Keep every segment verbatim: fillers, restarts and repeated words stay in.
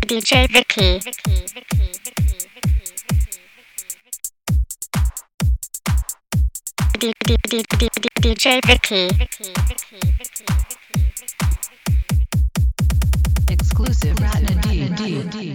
D J Vicky. D J Vicky. Exclusive Ratna D D D.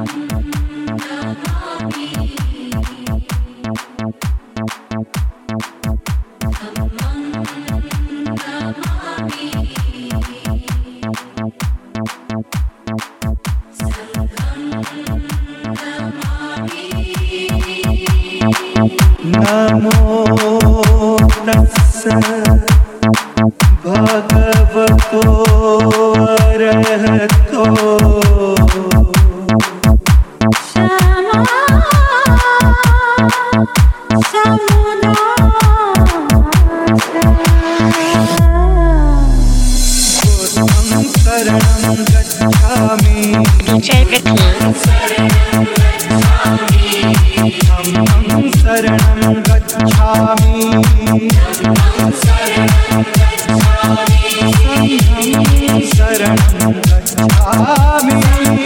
नमो तस्स भगवतो अरहतो बुद्धं शरणं गच्छामि D J Vicky. धम्मं शरणं गच्छामि संघं शरणं गच्छामि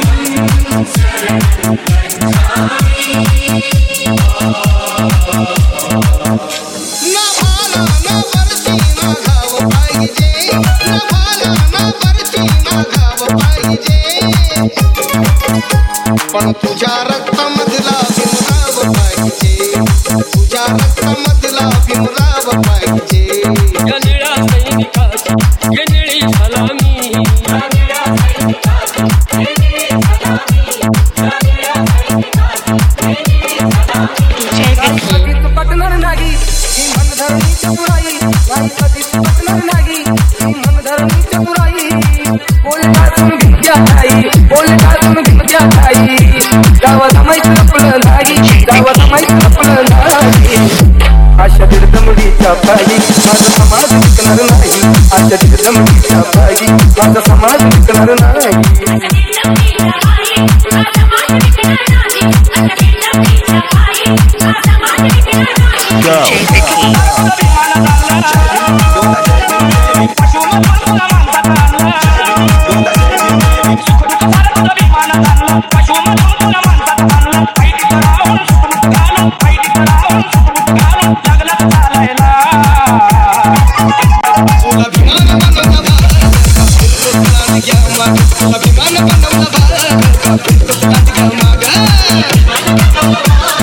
ना भाला ना परती ना घाव पाहिजे ना भाला ना परती ना घाव पाहिजे पण तुझ्या रक्तामधला भीमराव पाहिजे तुझ्या रक्तामधला भीमराव पाहिजे या निळ्या सैनिकाची या निळी सलामी या निळ्या सैनिकाची या निळी सलामी या निळ्या सैनिकाची D J Vicky. कधीच पटणार नाही ही मनधरणी चतुराई नाही कधीच पटणार नाही ही मनधरणी चतुराई बोलता तुम्ही भिंत्या ताई बोलता तुम्ही भिंत्या ताई गावाला माहीत लपलं नाही गावाला माहीत लपलं नाही अशा दमडीच्या पायी माझा समाज टिकणार नाही अशा दमडीच्या पायी माझा समाज टिकणार नाही D J Vicky. अभिमान बनवला भारत घ्या माग अभिमान बनवला भारत घ्या माग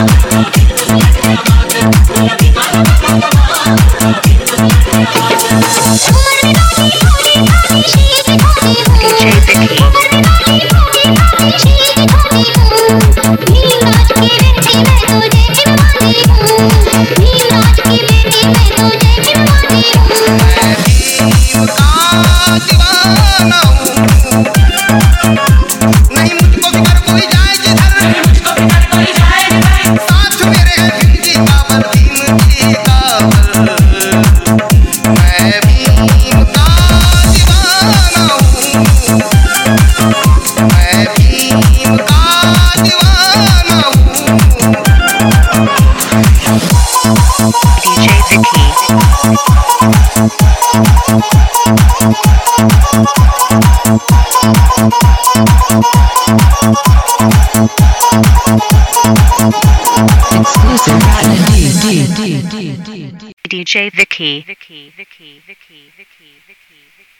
D J Vicky. दीवाना हूँ नहीं मुझको बिगर कोई जाए जिधर साथ मेरे है भीम जी काबर भीम जी काबर मैं भीम का दीवाना हूँ मैं भीम का दीवाना हूँ D J Vicky. Exclusive Ratna D D D D D. D J Vicky. Vicky. Vicky. Vicky. Vicky. Vicky.